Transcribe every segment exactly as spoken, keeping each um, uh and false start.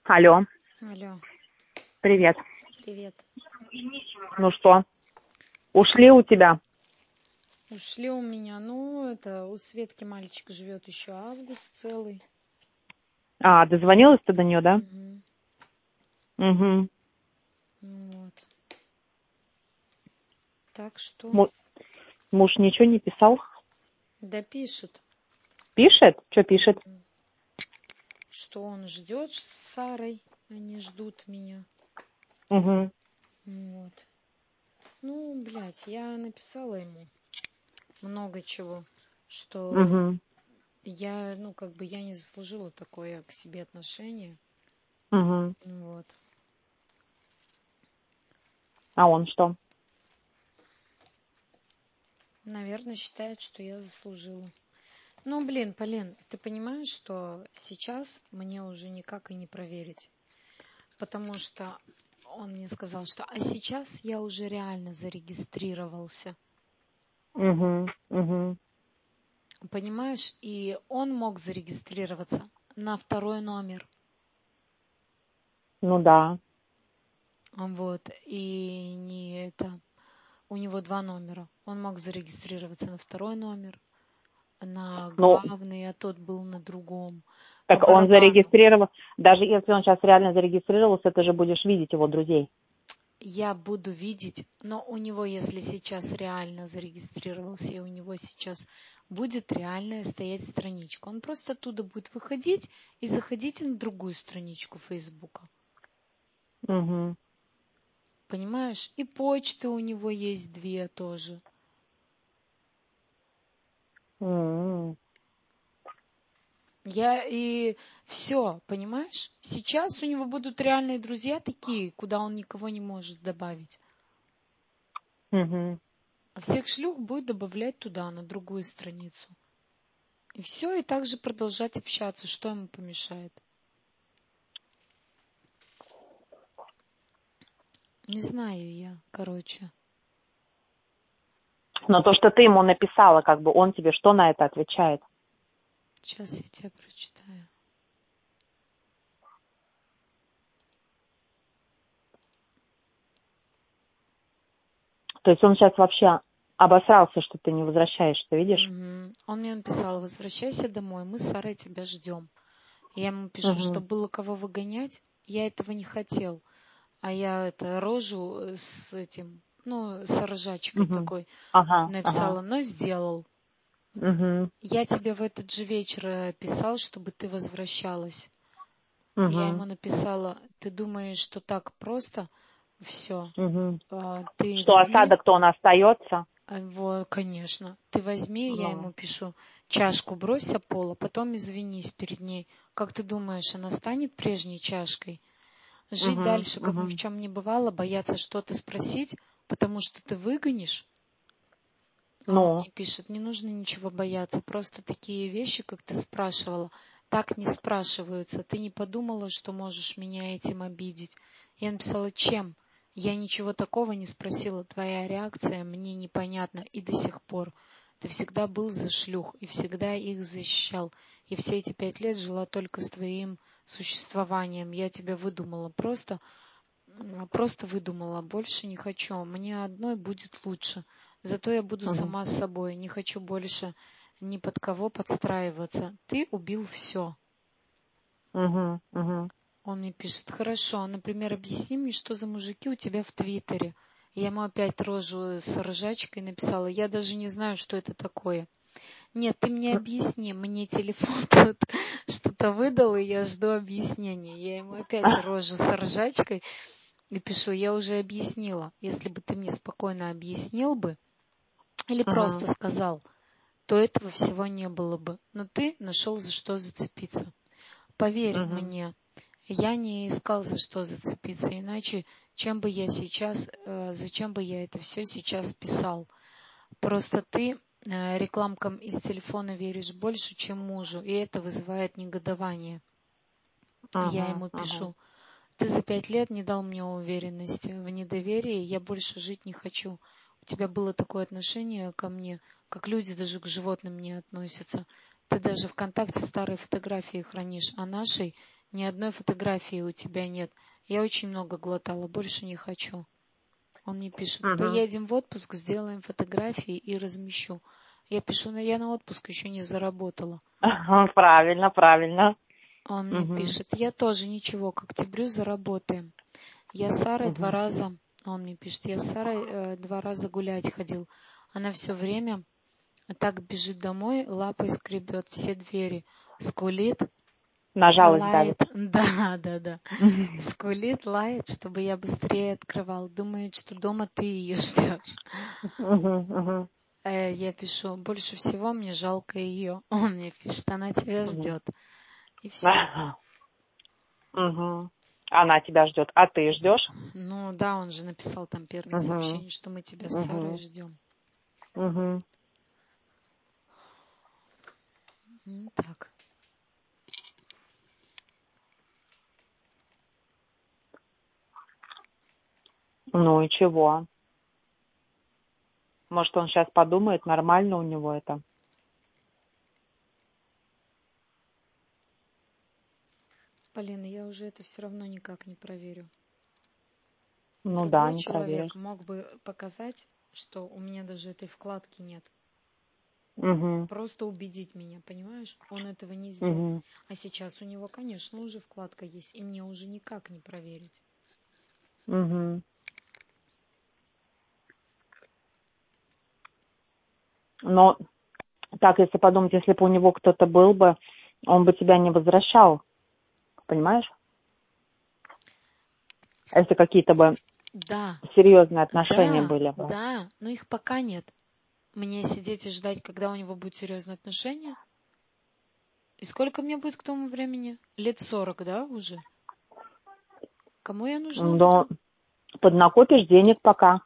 Алло, Алло, привет. привет. Ну что, ушли у тебя? Ушли у меня, ну, это, у Светки мальчик живет еще август целый. А, дозвонилась ты до нее, да? Угу. Угу. Вот. Так что, Му- Муж ничего не писал? да пишет, Пишет? Что пишет? что он ждет с Сарой, они ждут меня. Угу. Вот. Ну, блядь, я написала ему много чего, что Угу. я, ну, как бы я не заслужила такое к себе отношение. Угу. Вот. А он что? Наверное, считает, что я заслужила. Ну, блин, Полин, ты понимаешь, что сейчас мне уже никак и не проверить. Потому что он мне сказал, что а сейчас я уже реально зарегистрировался. Угу. Угу. Понимаешь? И он мог зарегистрироваться на второй номер. Ну да. Вот. И не это. У него два номера. Он мог зарегистрироваться на второй номер, на Ну, главный, а тот был на другом. По так он барабану. зарегистрировал. Даже если он сейчас реально зарегистрировался, ты же будешь видеть его друзей. Я буду видеть, но у него, если сейчас реально зарегистрировался, и у него сейчас будет реальная стоять страничка, он просто оттуда будет выходить и заходить на другую страничку Фейсбука. Угу. Понимаешь? И почты у него есть две тоже. Угу. Я и все, понимаешь? Сейчас у него будут реальные друзья такие, куда он никого не может добавить. Угу. А всех шлюх будет добавлять туда, на другую страницу. И все, и также продолжать общаться. Что ему помешает? Не знаю я, короче. Но то, что ты ему написала, как бы он тебе что на это отвечает? Сейчас я тебя прочитаю. То есть он сейчас вообще обосрался, что ты не возвращаешься, видишь? Угу. Он мне написал: возвращайся домой, мы с Сарой тебя ждем. Я ему пишу, что Угу. было кого выгонять, я этого не хотел. А я это рожу с этим, ну, с ржачкой Угу. такой Ага, ага. написала, но сделал. Угу. Я тебе в этот же вечер писал, чтобы ты возвращалась. Я ему Угу. написала: ты думаешь, что так просто? Все. Угу. Ты Что возьми. осадок-то он остается? Вот, конечно. Ты возьми, я Ну. ему пишу, чашку брось о пол, а потом извинись перед ней. Как ты думаешь, она станет прежней чашкой? Жить Угу. дальше, как ни в Угу. чем не бывало, бояться что-то спросить, потому что ты выгонишь? А он Ну. мне пишет: не нужно ничего бояться, просто такие вещи, как ты спрашивала, так не спрашиваются. Ты не подумала, что можешь меня этим обидеть? Я написала: чем? Я ничего такого не спросила, твоя реакция мне непонятна и до сих пор. Ты всегда был за шлюх и всегда их защищал. И все эти пять лет жила только с твоим существованием. Я тебя выдумала, просто, просто выдумала, больше не хочу. Мне одной будет лучше. Зато я буду Угу. сама собой, не хочу больше ни под кого подстраиваться. Ты убил все. Угу. Угу. Он мне пишет: хорошо, например, объясни мне, что за мужики у тебя в Твиттере. Я ему опять рожу с ржачкой написала: я даже не знаю, что это такое. Нет, ты мне объясни, мне телефон тут что-то выдал, и я жду объяснения. Я ему опять рожу с ржачкой и пишу: я уже объяснила. Если бы ты мне спокойно объяснил бы или Угу. просто сказал, то этого всего не было бы. Но ты нашел за что зацепиться. Поверь Угу. мне, я не искал за что зацепиться, иначе чем бы я сейчас, э, зачем бы я это все сейчас писал? Просто ты э, рекламкам из телефона веришь больше, чем мужу, и это вызывает негодование. Я Угу. ему Угу. пишу: ты за пять лет не дал мне уверенности в недоверии, я больше жить не хочу. У тебя было такое отношение ко мне, как люди даже к животным не относятся. Ты даже ВКонтакте старые фотографии хранишь, а нашей Ни одной фотографии у тебя нет. Я очень много глотала, больше не хочу. Он мне пишет, Угу. поедем в отпуск, сделаем фотографии и размещу. Я пишу, ну я на отпуск еще не заработала. Правильно, правильно. Он мне Угу. пишет, я тоже ничего, к октябрю заработаем. Я с Сарой Угу. два раза, он мне пишет, я с Сарой э, два раза гулять ходил. Она все время так бежит домой, лапой скребет все двери, скулит, На жалость лает. давит. Да, да, да. Скулит, лает, чтобы я быстрее открывал. Думает, что дома ты ее ждешь. Угу, угу. Э, я пишу, больше всего мне жалко ее. Он мне пишет, она тебя Угу. ждет. И все. Угу. Она тебя ждет. А ты ждешь? Ну да, он же написал там первое Угу. сообщение, что мы тебя с Сарой Угу. ждем. Угу. Ну так. Ну и чего? Может, он сейчас подумает, нормально у него это? Полина, я уже это все равно никак не проверю. Ну да, Другой не человек проверишь. мог бы показать, что у меня даже этой вкладки нет. Угу. Просто убедить меня, понимаешь? Он этого не сделал. Угу. А сейчас у него, конечно, уже вкладка есть, и мне уже никак не проверить. Угу. Но так, если подумать, если бы у него кто-то был бы, он бы тебя не возвращал. Понимаешь? Если какие-то бы Да, серьезные отношения да, были бы. да, но их пока нет. Мне сидеть и ждать, когда у него будут серьезные отношения? И сколько мне будет к тому времени? Лет сорок, да, уже? Кому я нужна Но буду? поднакопишь денег пока.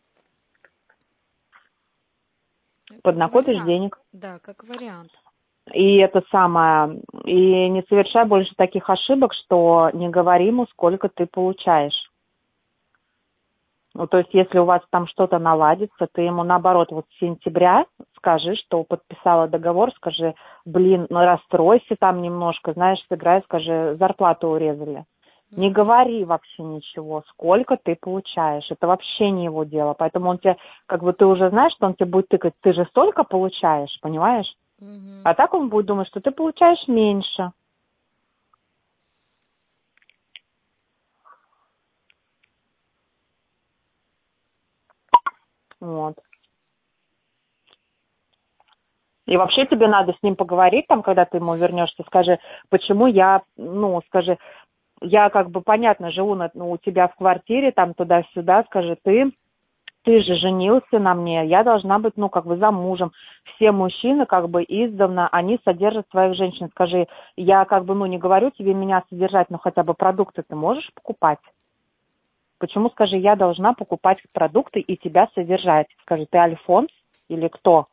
Как Поднакопишь вариант. денег. Да, как вариант. И это самое, и не совершай больше таких ошибок, что не говори ему, сколько ты получаешь. Ну, то есть, если у вас там что-то наладится, ты ему, наоборот, вот с сентября скажи, что подписала договор, скажи, блин, ну, расстройся там немножко, знаешь, сыграй, скажи, зарплату урезали. Не Угу. говори вообще ничего, сколько ты получаешь. Это вообще не его дело. Поэтому он тебе, как бы ты уже знаешь, что он тебе будет тыкать, ты же столько получаешь, понимаешь? Угу. А так он будет думать, что ты получаешь меньше. Вот. И вообще тебе надо с ним поговорить, там, когда ты ему вернешься, скажи, почему я, ну, скажи, я как бы, понятно, живу на, ну, у тебя в квартире, там, туда-сюда, скажи, ты, ты же женился на мне, я должна быть, ну, как бы замужем. Все мужчины, как бы, издавна, они содержат своих женщин. Скажи, я, как бы, ну, не говорю тебе меня содержать, но хотя бы продукты ты можешь покупать? Почему, скажи, я должна покупать продукты и тебя содержать? Скажи, ты Альфонс или кто?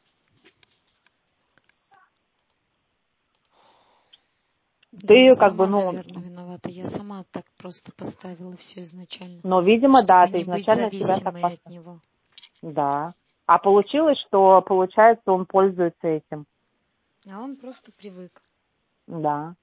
Да я Ты, как бы, сама, ну, наверное, виновата. Я сама так просто поставила все изначально, но, видимо, да, чтобы ты не быть изначально тебя так зависимой от поставил. него. Да. А получилось, что, получается, он пользуется этим. А он просто привык. Да.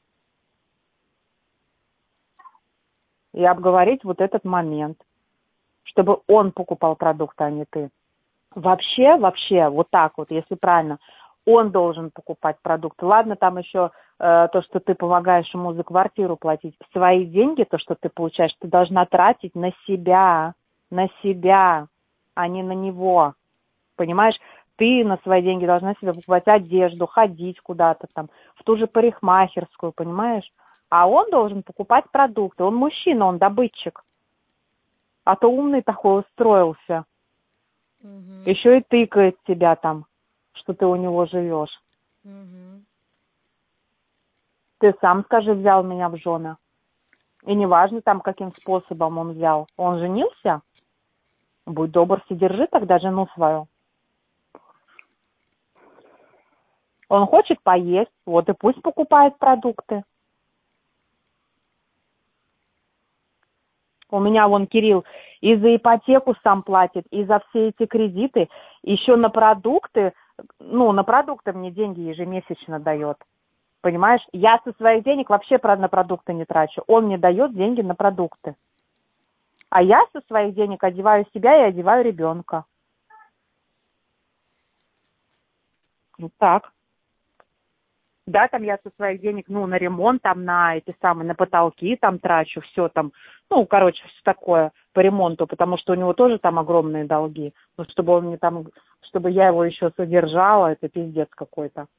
И обговорить вот этот момент, чтобы он покупал продукты, а не ты. Вообще, вообще, вот так вот, если правильно, он должен покупать продукты. Ладно, там еще э, то, что ты помогаешь ему за квартиру платить. Свои деньги, то, что ты получаешь, ты должна тратить на себя, на себя, а не на него. Понимаешь? Ты на свои деньги должна себе покупать одежду, ходить куда-то там, в ту же парикмахерскую, понимаешь? А он должен покупать продукты. Он мужчина, он добытчик. А то умный такой устроился. Угу. Еще и тыкает тебя там, что ты у него живешь. Угу. Ты сам, скажи, взял меня в жены. И неважно там, каким способом он взял. Он женился? Будь добр, содержи тогда жену свою. Он хочет поесть, вот и пусть покупает продукты. У меня вон Кирилл и за ипотеку сам платит, и за все эти кредиты, еще на продукты, ну, на продукты мне деньги ежемесячно дает. Понимаешь? Я со своих денег вообще на продукты не трачу. Он мне дает деньги на продукты. А я со своих денег одеваю себя и одеваю ребенка. Вот так. Да, там я со своих денег, ну, на ремонт, там, на эти самые, на потолки там трачу, все там, ну, короче, все такое по ремонту, потому что у него тоже там огромные долги. Ну, чтобы он мне там, чтобы я его еще содержала, это пиздец какой-то.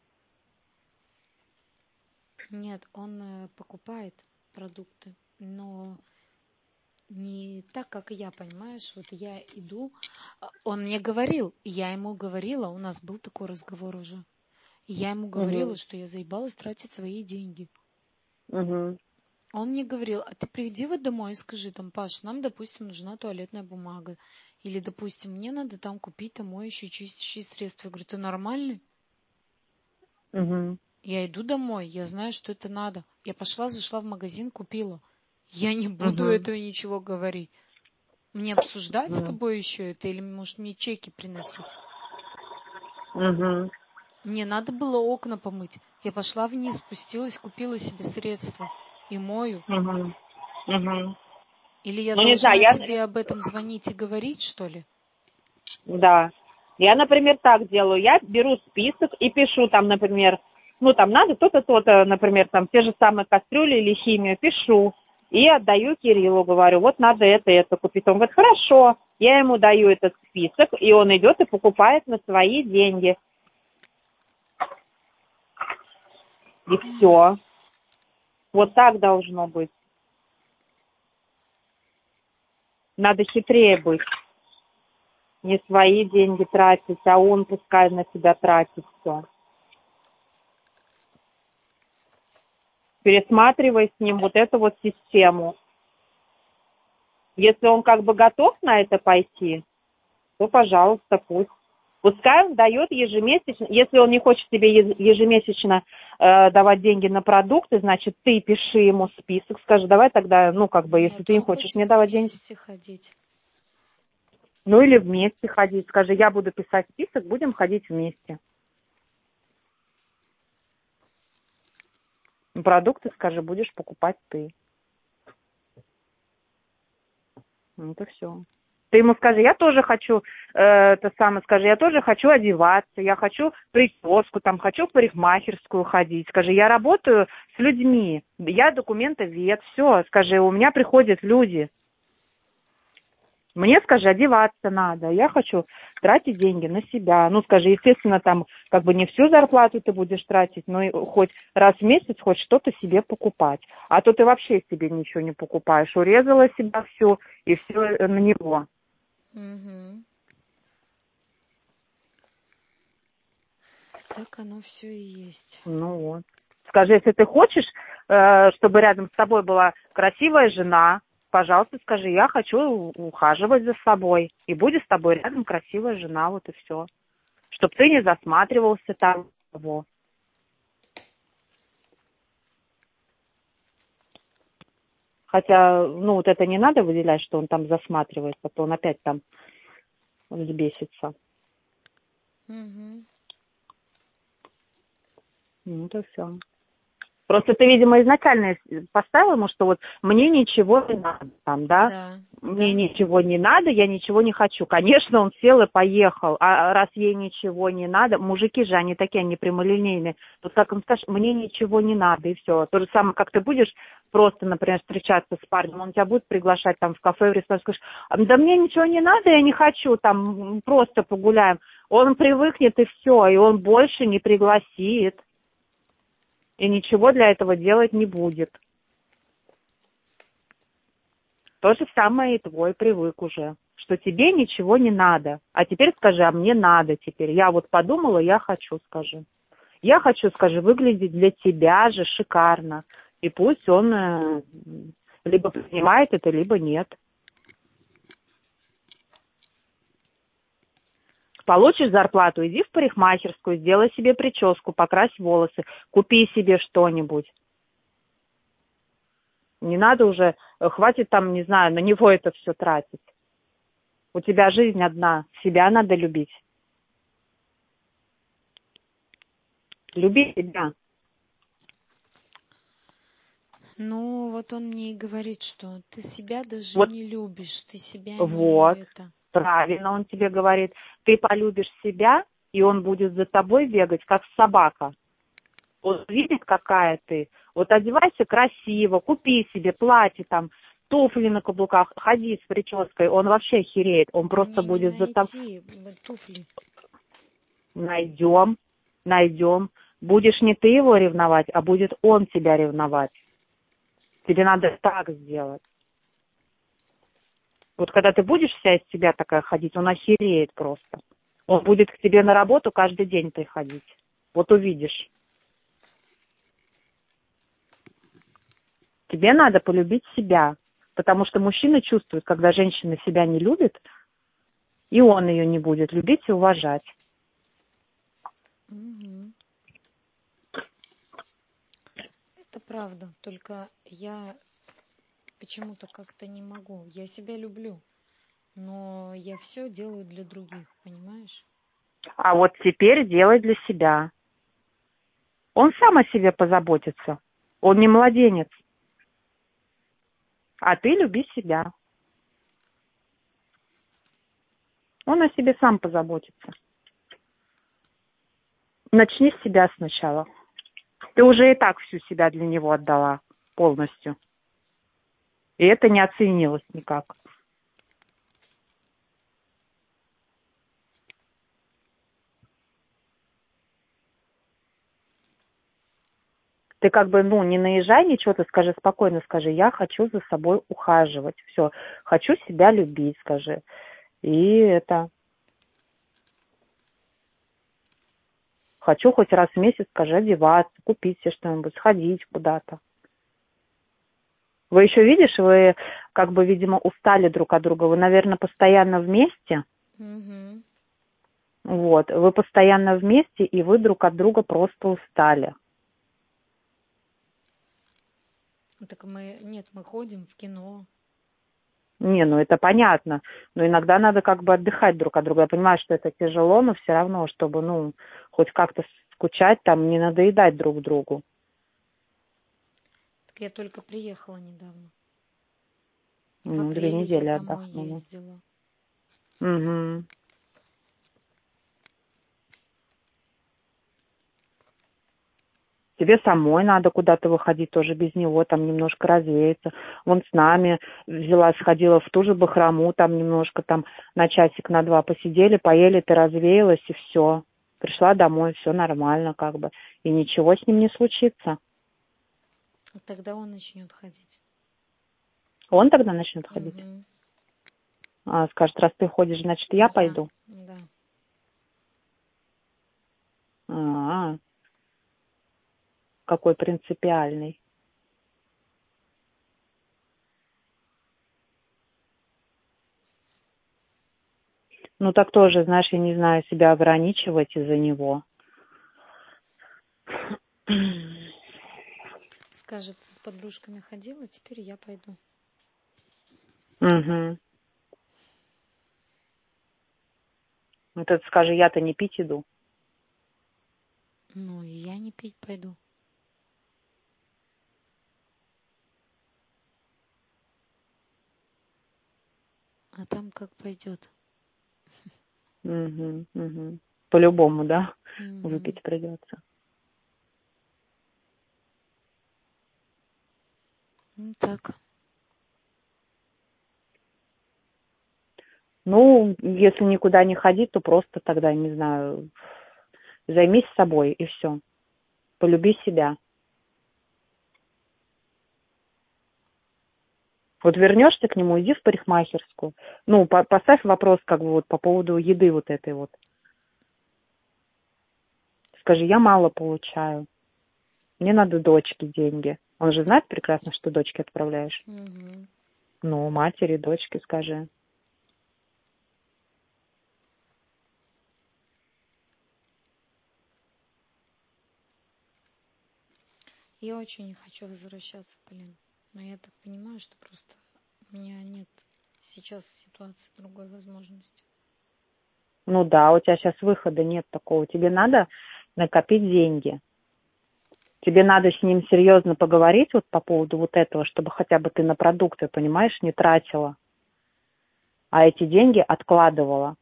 Нет, он э, покупает продукты, но не так, как я, понимаешь? Вот я иду, а, он мне говорил, и я ему говорила, у нас был такой разговор уже. И я ему говорила, Угу. что я заебалась тратить свои деньги. Угу. Он мне говорил, а ты приди вот домой и скажи, там, Паш, нам, допустим, нужна туалетная бумага. Или, допустим, мне надо там купить там моющие, чистящие средства. Я говорю, ты нормальный? Угу. Я иду домой, я знаю, что это надо. Я пошла, зашла в магазин, купила. Я не буду Угу. этого ничего говорить. Мне обсуждать с Угу. тобой еще это или, может, мне чеки приносить? Угу. Мне надо было окна помыть. Я пошла вниз, спустилась, купила себе средства и мою. Угу. Угу. Или я Ну, не знаю, должна я... тебе об этом звонить и говорить, что ли? Да. Я, например, так делаю. Я беру список и пишу там, например, ну, там надо то-то, то-то, например, там те же самые кастрюли или химию, пишу. И отдаю Кириллу, говорю, вот надо это, это купить. Он говорит, хорошо. Я ему даю этот список, и он идет и покупает на свои деньги. И все. Вот так должно быть. Надо хитрее быть. Не свои деньги тратить, а он пускай на себя тратит все. Пересматривай с ним вот эту вот систему. Если он как бы готов на это пойти, то, пожалуйста, пусть. Пускай он дает ежемесячно, если он не хочет тебе ежемесячно э, давать деньги на продукты, значит, ты пиши ему список, скажи, давай тогда, ну, как бы, если Нет, ты не он хочешь хочет мне давать деньги, вместе ходить. ну, или вместе ходить, скажи, я буду писать список, будем ходить вместе. Продукты, скажи, будешь покупать ты. Ну, это все. Ты ему скажи, я тоже хочу, э, это самое, скажи, я тоже хочу одеваться, я хочу прическу, там, хочу в парикмахерскую ходить. Скажи, я работаю с людьми, я документовед, все, скажи, у меня приходят люди. Мне, скажи, одеваться надо, я хочу тратить деньги на себя. Ну, скажи, естественно, там, как бы не всю зарплату ты будешь тратить, но и хоть раз в месяц хоть что-то себе покупать. А то ты вообще себе ничего не покупаешь, урезала себя всю, и все на него. Угу. Так оно все и есть. Ну вот. Скажи, если ты хочешь, э, чтобы рядом с тобой была красивая жена, пожалуйста, скажи, я хочу ухаживать за собой. И будет с тобой рядом красивая жена, вот и все. Чтобы ты не засматривался там. Того. Хотя, ну, вот это не надо выделять, что он там засматривается, а то он опять там взбесится. Угу. Ну, это все. Просто ты, видимо, изначально поставил ему, что вот мне ничего не надо там, да? Да, Мне да. ничего не надо, я ничего не хочу. Конечно, он сел и поехал. А раз ей ничего не надо, мужики же, они такие, они прямолинейные. Вот как он скажет, мне ничего не надо, и все. То же самое, как ты будешь просто, например, встречаться с парнем, он тебя будет приглашать там в кафе, в ресторан, скажешь, да мне ничего не надо, я не хочу, там просто погуляем. Он привыкнет и все, и он больше не пригласит. И ничего для этого делать не будет. То же самое и твой привык уже, что тебе ничего не надо. А теперь скажи, а мне надо теперь. Я вот подумала, я хочу, скажи. Я хочу, скажи, выглядеть для тебя же шикарно. И пусть он э, либо принимает это, либо нет. Получишь зарплату, иди в парикмахерскую, сделай себе прическу, покрась волосы, купи себе что-нибудь. Не надо уже, хватит там, не знаю, на него это все тратить. У тебя жизнь одна, себя надо любить. Люби себя. Ну, вот он мне и говорит, что ты себя даже Вот, не любишь, ты себя вот, не это. правильно он тебе говорит. Ты полюбишь себя, и он будет за тобой бегать, как собака. Он видит, какая ты. Вот одевайся красиво, купи себе платье, там, туфли на каблуках, ходи с прической. Он вообще охереет. Он Да просто мне не будет за тобой. найти м, туфли. Найдем, найдем. Будешь не ты его ревновать, а будет он тебя ревновать. Тебе надо так сделать. Вот когда ты будешь вся из себя такая ходить, он охереет просто. Он будет к тебе на работу каждый день приходить. Вот увидишь. Тебе надо полюбить себя. Потому что мужчина чувствует, когда женщина себя не любит, и он ее не будет любить и уважать. Угу. Это правда, только я почему-то как-то не могу. Я себя люблю, но я все делаю для других, понимаешь? А вот теперь делай для себя. Он сам о себе позаботится. Он не младенец. А ты люби себя. Он о себе сам позаботится. Начни с себя сначала. Ты уже и так всю себя для него отдала полностью. И это не оценилось никак. Ты как бы, ну, не наезжай, ничего, ты скажи спокойно, скажи, я хочу за собой ухаживать. Все, хочу себя любить, скажи. И это... Хочу хоть раз в месяц, скажи, одеваться, купить себе что-нибудь, сходить куда-то. Вы еще видишь, вы как бы, видимо, устали друг от друга. Вы, наверное, постоянно вместе. Угу. Вот. Вы постоянно вместе, и вы друг от друга просто устали. Так мы, нет, мы ходим в кино. Не, ну это понятно. Но иногда надо как бы отдыхать друг от друга. Я понимаю, что это тяжело, но все равно, чтобы, ну, хоть как-то скучать, там, не надоедать друг другу. Так я только приехала недавно. В Ну, две апреле я недели домой отдохнула. ездила. Угу. Тебе самой надо куда-то выходить тоже без него, там немножко развеяться. Вон с нами взяла, сходила в ту же Бахрому, там немножко там на часик, на два посидели, поели, ты развеялась, и все. Пришла домой, все нормально как бы. И ничего с ним не случится. А тогда он начнет ходить. Он тогда начнет ходить. Угу. А, скажет, раз ты ходишь, значит, я Да, пойду. да. А, какой принципиальный. Ну так тоже, знаешь, я не знаю, себя ограничивать из-за него. Скажет, с подружками ходила, теперь я пойду. Угу. Вот это скажи, я-то не пить иду. Ну, и я не пить пойду. А там как пойдет. Угу, угу. По-любому, да? Угу. Выпить придется. Ну, так. Ну, если никуда не ходить, то просто тогда, не знаю, займись собой и все. Полюби себя. Вот вернешься к нему, иди в парикмахерскую. Ну, по- поставь вопрос как бы вот по поводу еды вот этой вот. Скажи, я мало получаю. Мне надо дочке деньги. Он же знает прекрасно, что дочке отправляешь. Угу. Ну, матери, дочке скажи. Я очень не хочу возвращаться, блин. Но я так понимаю, что просто у меня нет сейчас ситуации другой возможности. Ну да, у тебя сейчас выхода нет такого. Тебе надо накопить деньги. Тебе надо с ним серьезно поговорить вот по поводу вот этого, чтобы хотя бы ты на продукты, понимаешь, не тратила, а эти деньги откладывала.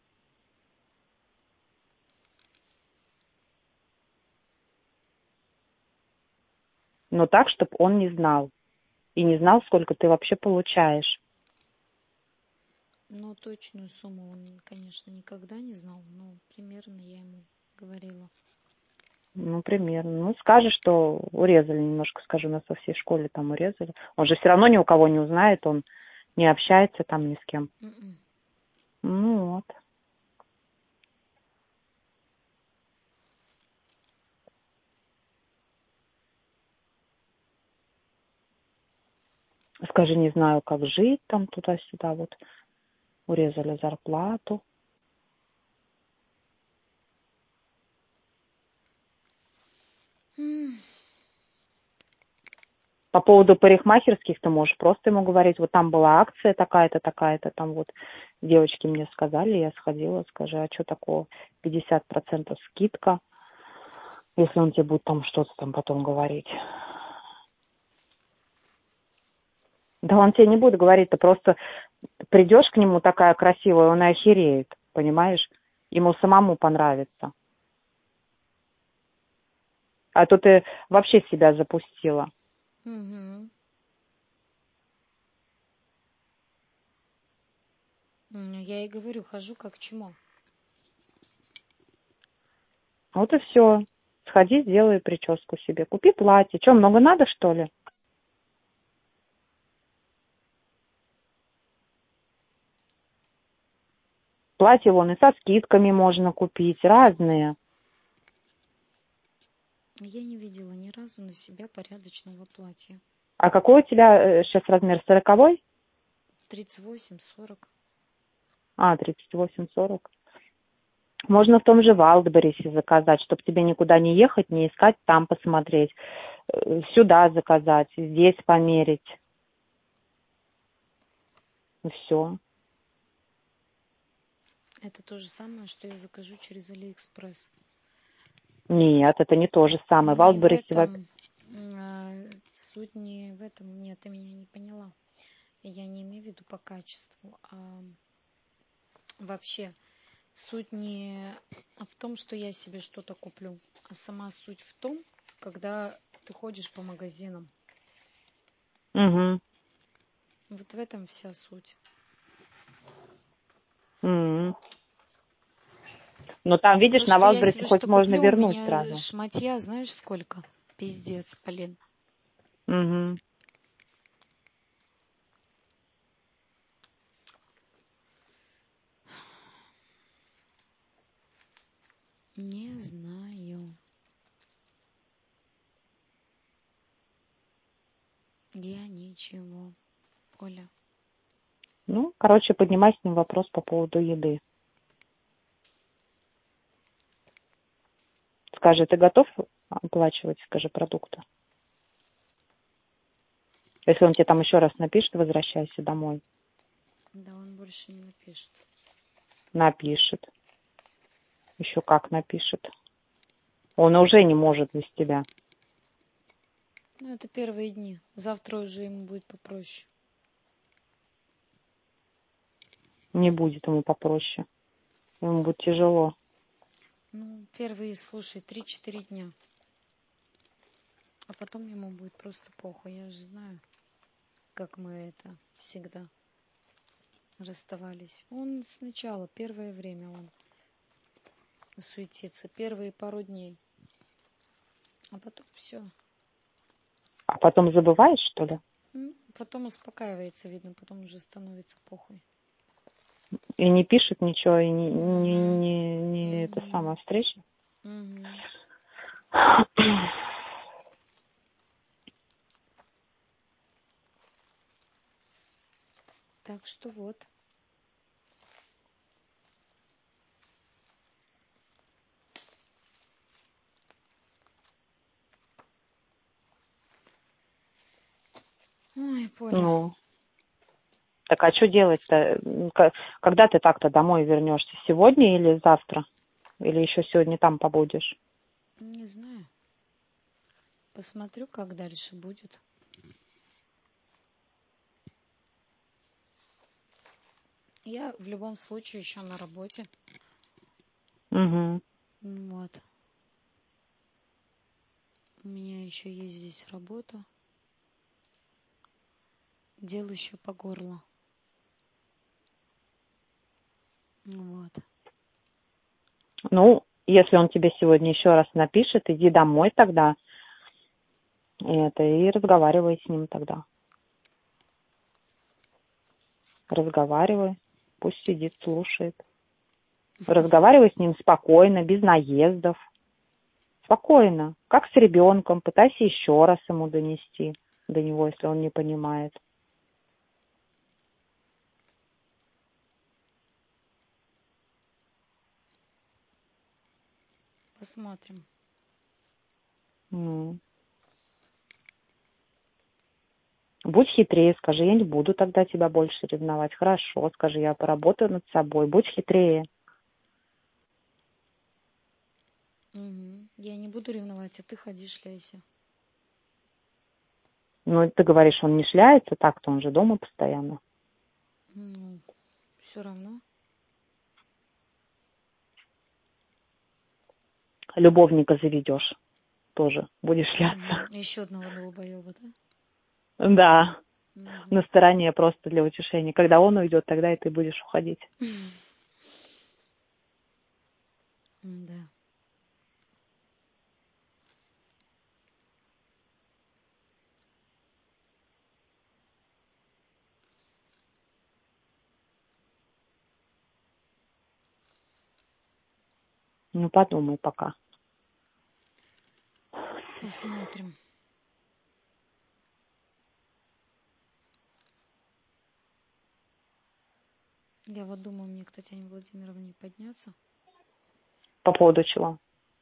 Но так, чтобы он не знал. И не знал, сколько ты вообще получаешь. Ну, точную сумму он, конечно, никогда не знал, но примерно я ему говорила. Ну, примерно. Ну, скажешь, что урезали немножко, скажу, нас во всей школе там урезали. Он же все равно ни у кого не узнает, он не общается там ни с кем. Mm-mm. Ну, вот. Скажи, не знаю, как жить там туда-сюда, вот. Урезали зарплату. Mm. По поводу парикмахерских ты можешь просто ему говорить, вот там была акция такая-то, такая-то, там вот девочки мне сказали, я сходила, скажи, а что такого, пятьдесят процентов скидка, если он тебе будет там что-то там потом говорить. Да он тебе не будет говорить, ты просто придешь к нему такая красивая, он и охереет, понимаешь? Ему самому понравится. А то ты вообще себя запустила. Mm-hmm. Я и говорю, хожу как чмо. Вот и все. Сходи, сделай прическу себе. Купи платье. Что, много надо, что ли? Платье вон и со скидками можно купить, разные. Я не видела ни разу на себя порядочного платья. А какой у тебя сейчас размер? Сороковой? тридцать восемь сорок. А, тридцать восемь сорок. Можно в том же Вайлдберрисе заказать, чтобы тебе никуда не ехать, не искать, там посмотреть. Сюда заказать, здесь померить. И все. Это то же самое, что я закажу через Алиэкспресс. Нет, это не то же самое. Не в Вайлдберрисе... этом. А, суть не в этом. Нет, ты меня не поняла. Я не имею в виду по качеству, а вообще суть не в том, что я себе что-то куплю, а сама суть в том, когда ты ходишь по магазинам. Угу. Вот в этом вся суть. Угу. Но там, видишь, То, на что я Вайлдберрисе себе хоть что можно куплю, у вернуть меня сразу. шматья, знаешь, сколько? Пиздец, блин. Угу. Не знаю. Я ничего. Оля. Ну, короче, поднимай с ним вопрос по поводу еды. Скажи, ты готов оплачивать, скажи, продукты? Если он тебе там еще раз напишет, возвращайся домой. Да он больше не напишет. Напишет. Еще как напишет. Он уже не может без тебя. Ну, это первые дни. Завтра уже ему будет попроще. Не будет ему попроще. Ему будет тяжело. Ну, первые, слушай, три-четыре дня. А потом ему будет просто похуй. Я же знаю, как мы это всегда расставались. Он сначала, первое время он суетится. Первые пару дней. А потом все. А потом забываешь, что ли? Ну, потом успокаивается, видно. Потом уже становится похуй. И не пишет ничего, и не, Угу. не, не, не Угу. это самое встреча. Угу. Так что вот. Ой, Поля. Ну, так а что делать-то? Когда ты так-то домой вернешься? Сегодня или завтра? Или еще сегодня там побудешь? Не знаю. Посмотрю, как дальше будет. Я в любом случае еще на работе. Угу. Вот. У меня еще есть здесь работа. Дел еще по горло. Вот. Ну, если он тебе сегодня еще раз напишет, иди домой тогда. И это, и разговаривай с ним тогда. Разговаривай. Пусть сидит, слушает. Разговаривай с ним спокойно, без наездов. Спокойно. Как с ребенком. Пытайся еще раз ему донести до него, если он не понимает. Посмотрим. Ну. Будь хитрее, скажи, я не буду тогда тебя больше ревновать. Хорошо, скажи, я поработаю над собой. Будь хитрее. Угу. Я не буду ревновать, а ты ходи шляйся. Ну, ты говоришь, он не шляется, так-то он же дома постоянно. Ну, все равно. Любовника заведешь. Тоже будешь шляться. Угу. Еще одного долбоеба, да? Да. Угу. На стороне просто для утешения. Когда он уйдет, тогда и ты будешь уходить. Да. Ну, подумай пока. Посмотрим. Я вот думаю, мне к Татьяне Владимировне подняться. По поводу чего?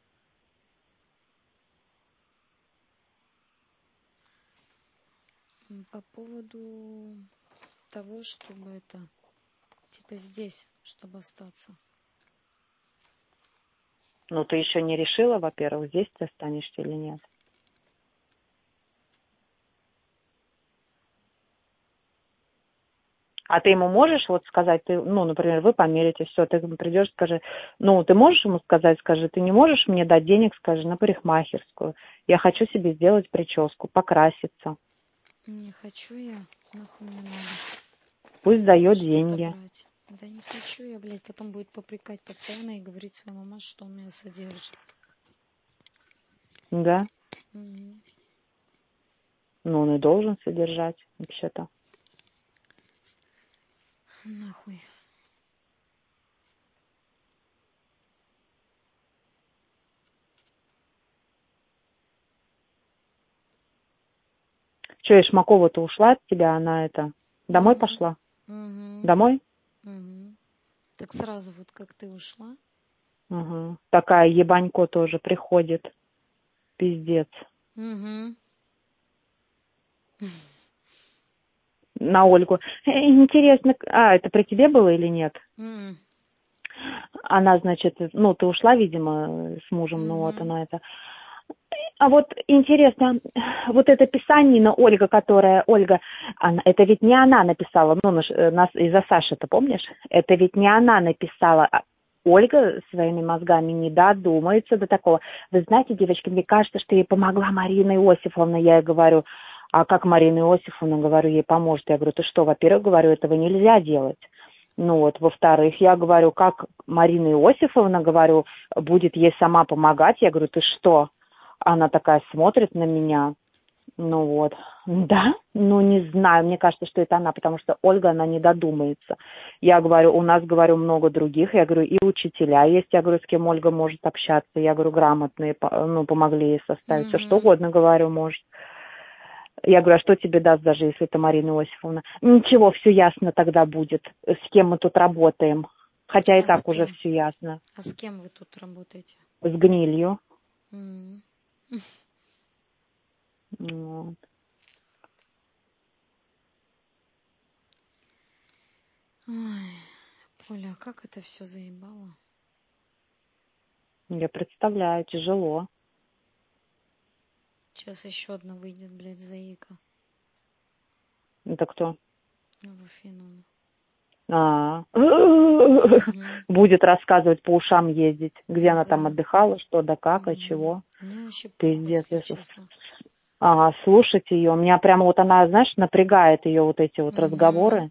По поводу того, чтобы это, типа здесь, чтобы остаться. Ну, ты еще не решила, во-первых, здесь ты останешься или нет. А ты ему можешь вот сказать, ты, ну, например, вы померите, все, ты придешь, скажи, ну, ты можешь ему сказать, скажи, ты не можешь мне дать денег, скажи, на парикмахерскую. Я хочу себе сделать прическу, покраситься. Не хочу я, нахуй мне надо. Пусть дает Что-то деньги. брать. Да не хочу я, блядь, потом будет попрекать постоянно и говорить своей маме, что он меня содержит. Да? Угу. Ну, он и должен содержать, вообще-то. Нахуй. Че, и Шмакова-то ушла от тебя, она это, домой Угу. пошла? Угу. Домой? Угу. Так сразу вот как ты ушла. Угу. Такая ебанько тоже приходит. Пиздец. Угу. На Ольгу. Э, Интересно, а, это при тебе было или нет? Угу. Она, значит, ну, ты ушла, видимо, с мужем, ну, вот Угу. она это. А вот интересно, вот это писанина Ольга, которая, Ольга, она, это ведь не она написала, ну, наш, нас из-за Саши, ты помнишь? Это ведь не она написала, а Ольга своими мозгами не додумается до такого. Вы знаете, девочки, мне кажется, что ей помогла Марина Иосифовна, я ей говорю, а как Марина Иосифовна, говорю, ей поможет? Я говорю, ты что, во-первых, говорю, этого нельзя делать. Ну вот, во-вторых, я говорю, как Марина Иосифовна, говорю, будет ей сама помогать? Я говорю, ты что? Она такая смотрит на меня. Ну вот, да, ну не знаю, мне кажется, что это она, потому что Ольга, она не додумается. Я говорю, у нас, говорю, много других, я говорю, и учителя есть, я говорю, с кем Ольга может общаться, я говорю, грамотные, ну, помогли ей составить, все что Угу. угодно, говорю, может. Я говорю, а что тебе даст, даже если это Марина Иосифовна? Ничего, все ясно тогда будет, с кем мы тут работаем. Хотя и А с так уже кем? все ясно. А с кем вы тут работаете? С гнилью. Угу. Вот. Ой, Поля, как это все заебало? Я представляю, тяжело. Сейчас еще одна выйдет, блядь, заика. Это кто? Руфинова. А, Мгм. будет рассказывать, по ушам ездить, где она Да. там отдыхала, что да как и Мгм. чего. Мне вообще похуй, Пиздец, если если честно. Ага, слушать ее. Меня прямо вот она, знаешь, напрягает ее вот эти вот Мгм. разговоры.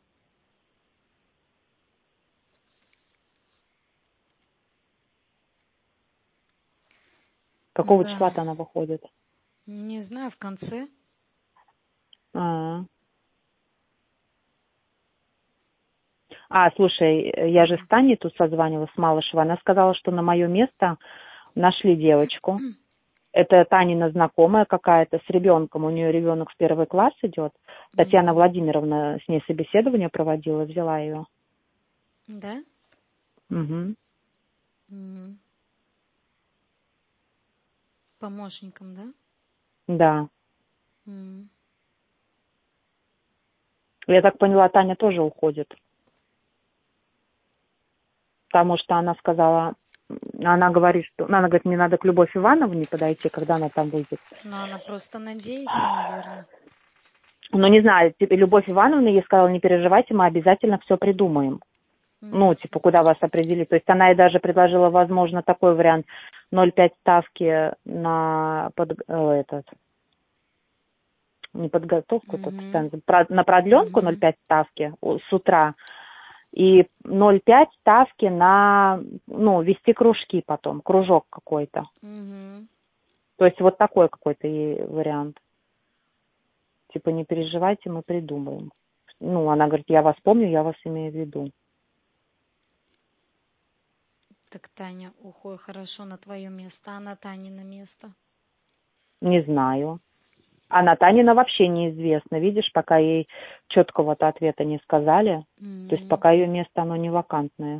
Какого Да. числа-то она выходит? Не знаю, в конце. А, а, слушай, я же с Таней тут созванивалась, с Малышевой. Она сказала, что на мое место нашли девочку. Это Танина знакомая какая-то с ребенком. У нее ребенок в первый класс идет. Татьяна Мгм. Владимировна с ней собеседование проводила, взяла ее. Да? Угу. Мгм. Помощником, да? Да. Мгм. Я так поняла, Таня тоже уходит. Потому что она сказала, она говорит, что, она говорит, мне надо к Любовь Ивановне подойти, когда она там выйдет. Но она просто надеется, наверное. Ну, не знаю, типа, Любовь Ивановна ей сказала, не переживайте, мы обязательно все придумаем. Ну, типа, куда вас определить. То есть она ей даже предложила, возможно, такой вариант, ноль пять ставки на под, э, этот, не подготовку, тут, Мгм. на продленку Мгм. ноль пять ставки с утра. И ноль пять ставки на, ну, вести кружки потом, кружок какой-то. Мгм. То есть вот такой какой-то ей вариант. Типа, не переживайте, мы придумаем. Ну, она говорит, я вас помню, я вас имею в виду. Так, Таня, ухой хорошо на твое место, а на Танина место? Не знаю. А на Танина вообще неизвестно. Видишь, пока ей четкого-то ответа не сказали. М. То есть пока ее место, оно не вакантное.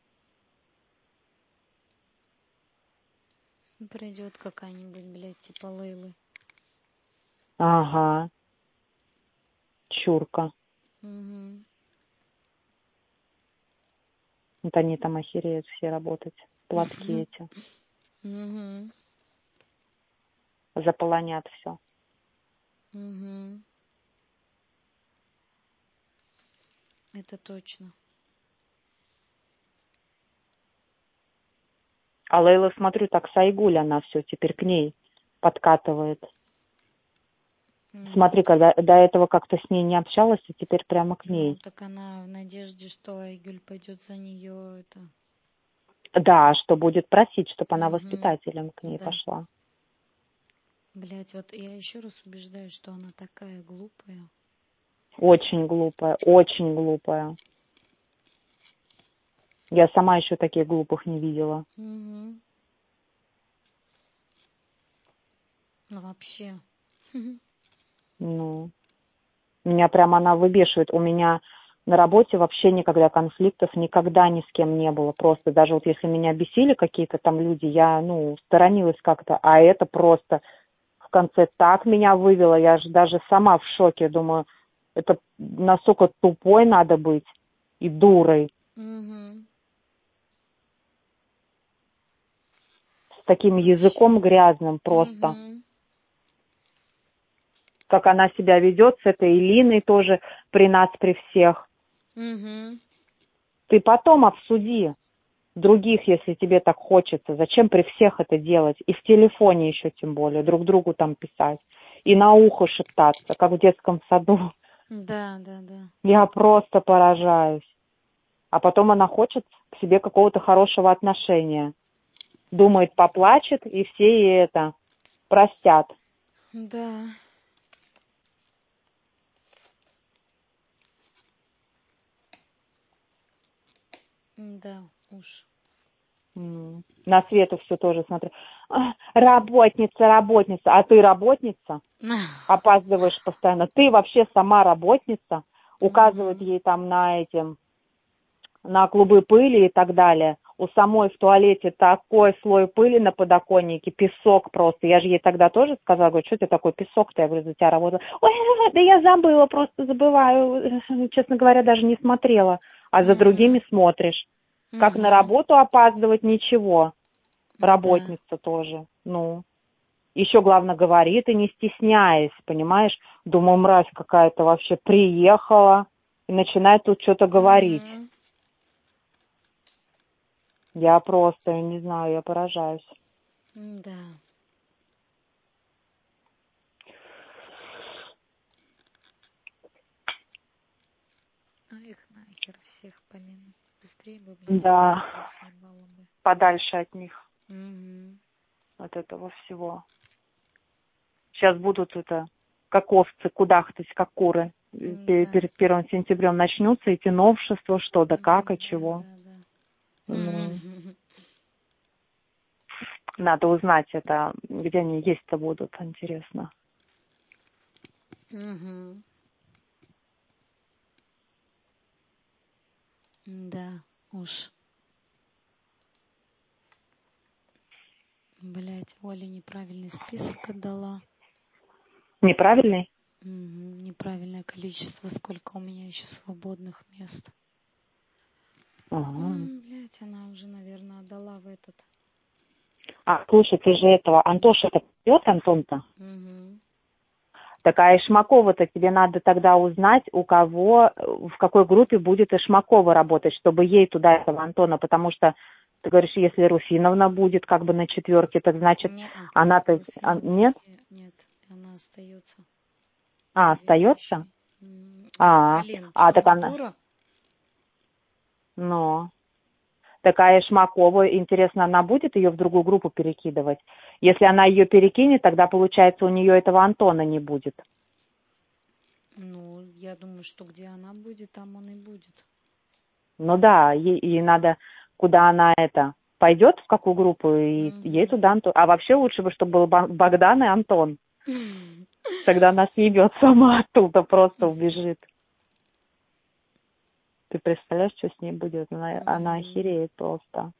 Придет какая-нибудь, блядь, типа Лейлы. Ага. Чурка. Угу. Вот они там охереют все работать. Платки эти. Угу. Заполонят все. Угу. Это точно. А Лейла, смотрю, так Сайгуль, она все теперь к ней подкатывает. Смотри, когда до этого как-то с ней не общалась, а теперь прямо к ней. Ну, так она в надежде, что Айгуль пойдет за нее, это... Да, что будет просить, чтобы она Угу. воспитателем к ней Да. пошла. Блять, вот я еще раз убеждаюсь, что она такая глупая. Очень глупая, очень глупая. Я сама еще таких глупых не видела. Угу. Ну, вообще. Ну, меня прямо она выбешивает. У меня на работе вообще никогда конфликтов никогда ни с кем не было. Просто даже вот если меня бесили какие-то там люди, я, ну, сторонилась как-то. А это просто в конце так меня вывело. Я же даже сама в шоке. Думаю, это насколько тупой надо быть и дурой. Угу. С таким Вообще. языком грязным просто. Угу. Как она себя ведет с этой Илиной тоже при нас, при всех. Угу. Ты потом обсуди других, если тебе так хочется. Зачем при всех это делать? И в телефоне еще тем более, друг другу там писать. И на ухо шептаться, как в детском саду. Да, да, да. Я просто поражаюсь. А потом она хочет к себе какого-то хорошего отношения. Думает, поплачет, и все ей это простят. Да. Да, уж. На Свету все тоже смотрю. А, работница, работница. А ты работница? Опаздываешь постоянно. Ты вообще сама работница? Указывает Угу. ей там на этим, на клубы пыли и так далее. У самой в туалете такой слой пыли на подоконнике, песок просто. Я же ей тогда тоже сказала, говорю, что ты такой песок-то? Я говорю, за тебя работала. Ой, да я забыла, просто забываю. Честно говоря, даже не смотрела. А за Угу. другими смотришь. Как Угу. на работу опаздывать, ничего. Да. Работница тоже. Ну. Еще, главное, говорит и не стесняясь, понимаешь? Думаю, мразь какая-то вообще приехала и начинает тут что-то говорить. Мгм. Я просто, не знаю, я поражаюсь. Да. Ну их нахер всех, Полин. Быстрее бы, блядь, Да, это съебало бы. подальше от них, Угу. от этого всего. Сейчас будут это, как овцы, кудахтать, как куры. Пе- Да. Перед первым сентябрем начнутся эти новшества, что да как и Да, чего. да, да. Ну, Мгм. надо узнать это, где они есть-то будут, интересно. Мгм. Да, уж. Блять, Оля неправильный список отдала. Неправильный? Мгм. Неправильное количество, сколько у меня еще свободных мест. Ага. Блять, она уже, наверное, отдала в этот. А, слушай, ты же этого, Антоша-то пьет, Антон-то? Угу. Такая Ишмакова-то тебе надо тогда узнать, у кого, в какой группе будет Ишмакова работать, чтобы ей туда этого Антона, потому что, ты говоришь, если Руфиновна будет как бы на четверке, так значит, Не-а. она-то... а, Руфиновна, нет? нет, она остается А, остается? заведующей. М, А, Полин, а, что, так не она... дура? Ну, такая Ишмакова, интересно, она будет ее в другую группу перекидывать? Если она ее перекинет, тогда, получается, у нее этого Антона не будет. Ну, я думаю, что где она будет, там он и будет. Ну да, ей, ей надо, куда она это пойдет, в какую группу, и ей Угу. туда Антон. А вообще лучше бы, чтобы был Бог- Богдан и Антон. Тогда она съебет сама оттуда, просто убежит. Ты представляешь, что с ней будет? Она, она охереет просто.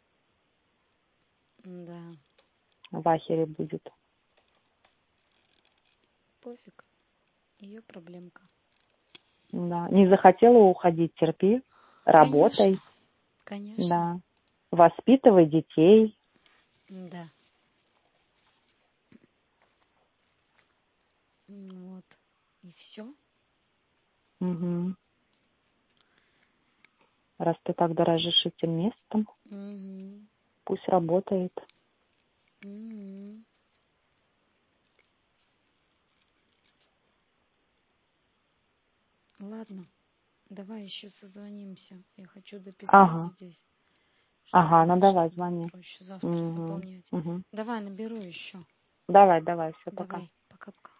Да, В ахере будет. пофиг. Ее проблемка. Да. Не захотела уходить, терпи. Конечно, Работай. конечно. Да. Воспитывай детей. Да. Ну вот. И все. Угу. Раз ты так дорожишь этим местом, Угу. пусть работает. Угу. Ладно, давай еще созвонимся. Я хочу дописать Ага. здесь, чтобы Ага, ну дальше давай, было звони. проще завтра Угу. заполнять. Угу. Давай, наберу еще. Давай, давай, все, пока. Давай, пока-пока.